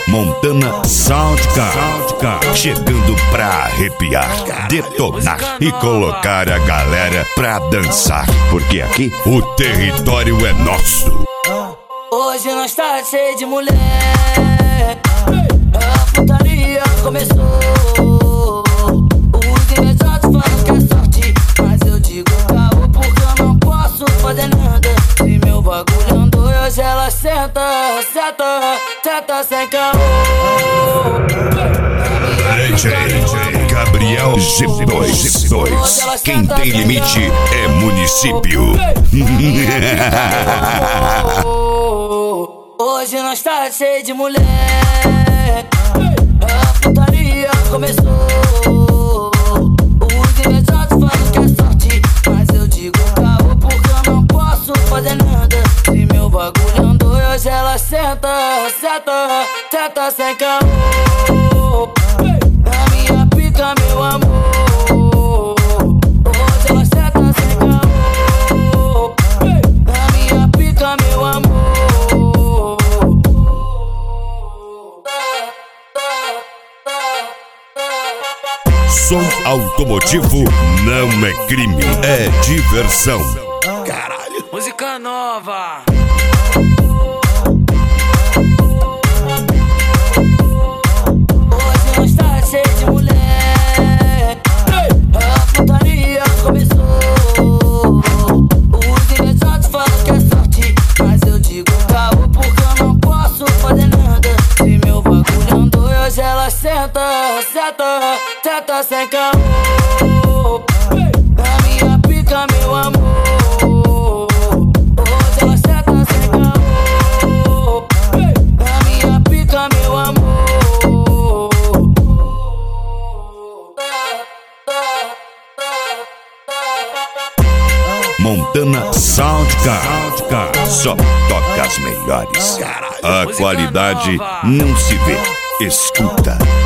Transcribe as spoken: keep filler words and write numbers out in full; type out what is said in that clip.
Montana Soundcar, chegando pra arrepiar, detonar e colocar a galera pra dançar, porque aqui o território é nosso. Hoje nós tá cheio de mulher, a putaria começou. Os invejosos falam que é sorte, mas eu digo caô porque eu não posso fazer nada. Se meu bagulho andou, hoje ela senta, senta, senta sem caô. D J Gabriel G dois, G dois. Quem tem limite é município. Hoje nós tá cheio de mulher, a putaria começou. Os invejosos falam que é sorte, mas eu digo caô porque eu não posso fazer nada. Se meu bagulho andou, hoje ela senta, senta, senta sem caô. Na minha pica, meu amor, hoje ela senta sem caô. Na minha pica, meu amor. Som automotivo não é crime, é diversão. Caralho, música nova. Hoje nós tá cheio de mulher, a putaria começou. Os invejosos falam que é sorte, mas eu digo caô porque eu não posso fazer nada. Se meu bagulho andou, hoje ela senta, senta, senta sem caô. Na minha pica, meu amor, hoje ela senta sem caô. Na minha pica, meu amor. Montana Soundcar, só toca as melhores. A qualidade não se vê, escuta.